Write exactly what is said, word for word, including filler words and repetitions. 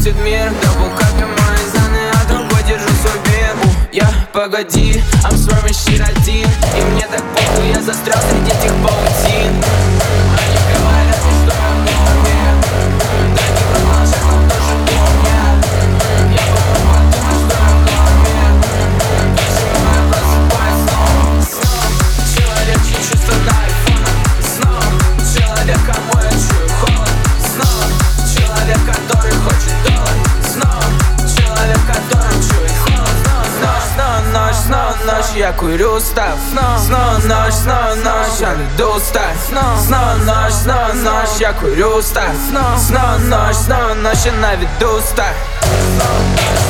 крутит мир. Дабл капи мои знаны, а другой держу свой бир. Я, погоди, I'm swerving shit один. И мне так похуй, я застрял среди этих паутин. Они говорят, что я в голове. Да не продолжай, но тоже без меня. Я потом подумаю, что я в голове. Почему я просыпаюсь снова? Снова человек, чьи чувства до айфона. Снова человек, кому я чую холод. Снова человек, который хочет доллар. Снова человек, который чует холод. Снова, снова ночь, снова ночь, я курю став. Снова ночь, снова ночь, я иду став. Снова ночь, снова ночь, я курю став. Снова ночь, снова ночь, я на виду став.